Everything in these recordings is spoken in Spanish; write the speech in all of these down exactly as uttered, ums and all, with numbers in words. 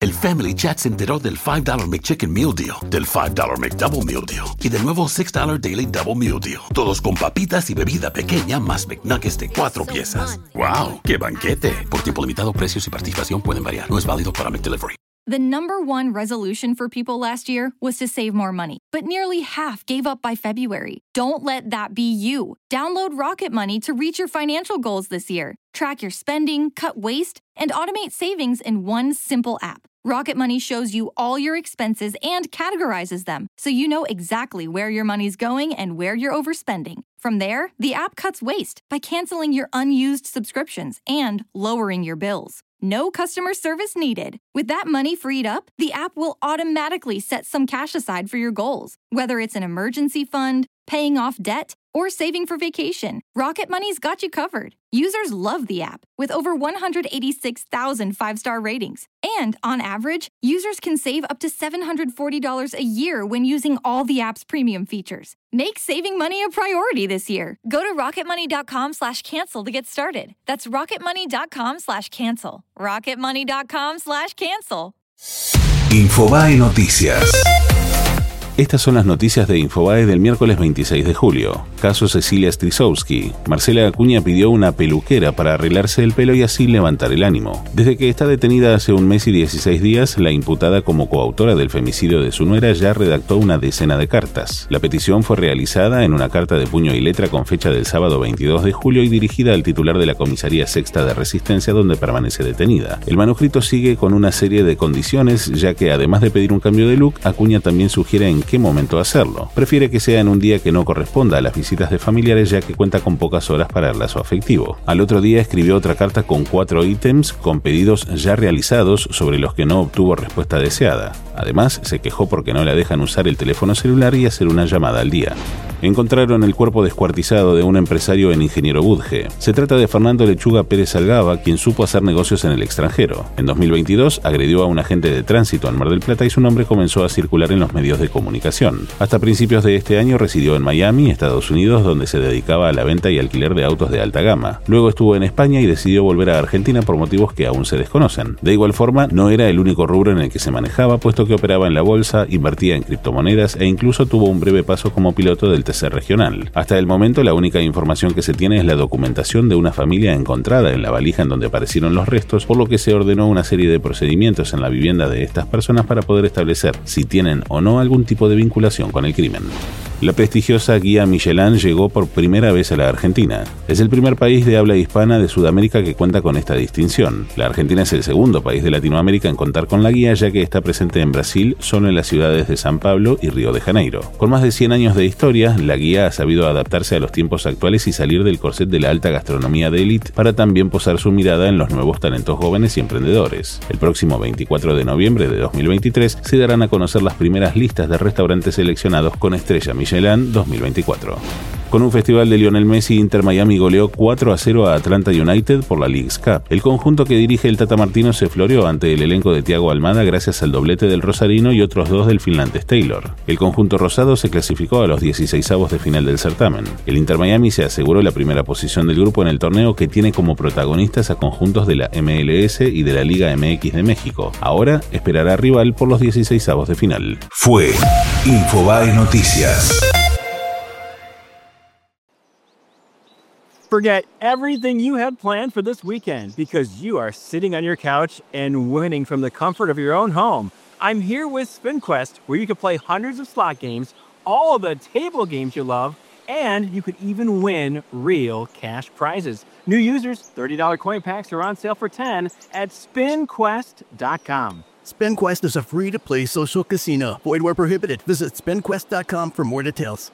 el Family Chat se enteró del five dollar McChicken Meal Deal, del five dollar McDouble Meal Deal y del nuevo six dollar Daily Double Meal Deal. Todos con papitas y bebida pequeña más McNuggets de cuatro piezas. ¡Wow! ¡Qué banquete! Por tiempo limitado, precios y participación pueden variar. No es válido para McDelivery. The number one resolution for people last year was to save more money, but nearly half gave up by February. Don't let that be you. Download Rocket Money to reach your financial goals this year. Track your spending, cut waste, and automate savings in one simple app. Rocket Money shows you all your expenses and categorizes them, so you know exactly where your money's going and where you're overspending. From there, the app cuts waste by canceling your unused subscriptions and lowering your bills. No customer service needed. With that money freed up, the app will automatically set some cash aside for your goals, whether it's an emergency fund, paying off debt, or saving for vacation. Rocket Money's got you covered. Users love the app, with over one hundred eighty-six thousand five-star ratings. And, on average, users can save up to seven hundred forty dollars a year when using all the app's premium features. Make saving money a priority this year. Go to rocketmoney.com slash cancel to get started. That's rocketmoney.com slash cancel. rocketmoney.com slash cancel. Infobae Noticias. Estas son las noticias de Infobae del miércoles veintiséis de julio. Caso Cecilia Strisowski. Marcela Acuña pidió una peluquera para arreglarse el pelo y así levantar el ánimo. Desde que está detenida hace un mes y dieciséis días, la imputada como coautora del femicidio de su nuera ya redactó una decena de cartas. La petición fue realizada en una carta de puño y letra con fecha del sábado veintidós de julio y dirigida al titular de la Comisaría Sexta de Resistencia, donde permanece detenida. El manuscrito sigue con una serie de condiciones, ya que además de pedir un cambio de look, Acuña también sugiere en qué momento hacerlo. Prefiere que sea en un día que no corresponda a las visitas de familiares, ya que cuenta con pocas horas para el lazo afectivo. Al otro día escribió otra carta con cuatro ítems con pedidos ya realizados sobre los que no obtuvo respuesta deseada. Además, se quejó porque no la dejan usar el teléfono celular y hacer una llamada al día. Encontraron el cuerpo descuartizado de un empresario en Ingeniero Budge. Se trata de Fernando Lechuga Pérez Algaba, quien supo hacer negocios en el extranjero. En dos mil veintidós agredió a un agente de tránsito en Mar del Plata y su nombre comenzó a circular en los medios de comunicación. Hasta principios de este año residió en Miami, Estados Unidos, donde se dedicaba a la venta y alquiler de autos de alta gama. Luego estuvo en España y decidió volver a Argentina por motivos que aún se desconocen. De igual forma, no era el único rubro en el que se manejaba, puesto que operaba en la bolsa, invertía en criptomonedas e incluso tuvo un breve paso como piloto del T C regional. Hasta el momento, la única información que se tiene es la documentación de una familia encontrada en la valija en donde aparecieron los restos, por lo que se ordenó una serie de procedimientos en la vivienda de estas personas para poder establecer si tienen o no algún tipo de vinculación con el crimen. La prestigiosa guía Michelin llegó por primera vez a la Argentina. Es el primer país de habla hispana de Sudamérica que cuenta con esta distinción. La Argentina es el segundo país de Latinoamérica en contar con la guía, ya que está presente en Brasil, solo en las ciudades de San Pablo y Río de Janeiro. Con más de cien años de historia, la guía ha sabido adaptarse a los tiempos actuales y salir del corset de la alta gastronomía de élite para también posar su mirada en los nuevos talentos jóvenes y emprendedores. El próximo veinticuatro de noviembre de dos mil veintitrés se darán a conocer las primeras listas de restaurantes seleccionados con estrella Michelin dos mil veinticuatro. Con un festival de Lionel Messi, Inter Miami goleó cuatro a cero a Atlanta United por la Leagues Cup. El conjunto que dirige el Tata Martino se floreó ante el elenco de Thiago Almada gracias al doblete del rosarino y otros dos del finlandés Taylor. El conjunto rosado se clasificó a los dieciseisavos de final del certamen. El Inter Miami se aseguró la primera posición del grupo en el torneo, que tiene como protagonistas a conjuntos de la M L S y de la Liga M X de México. Ahora esperará rival por los dieciseisavos de final. Fue Infobae Noticias. Forget everything you had planned for this weekend because you are sitting on your couch and winning from the comfort of your own home. I'm here with SpinQuest, where you can play hundreds of slot games, all of the table games you love, and you could even win real cash prizes. New users, thirty dollars coin packs are on sale for ten dollars at spin quest dot com. SpinQuest is a free-to-play social casino. Void where prohibited. Visit spin quest dot com for more details.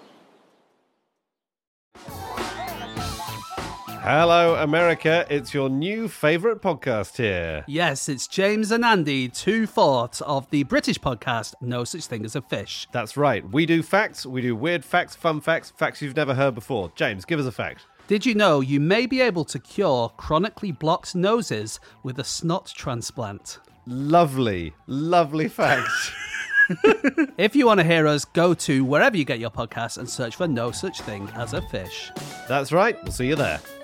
Hello, America. It's your new favourite podcast here. Yes, it's James and Andy, two-fourths of the British podcast No Such Thing as a Fish. That's right. We do facts, we do weird facts, fun facts, facts you've never heard before. James, give us a fact. Did you know you may be able to cure chronically blocked noses with a snot transplant? Lovely, lovely facts. If you want to hear us, go to wherever you get your podcasts and search for No Such Thing as a Fish. That's right. We'll see you there.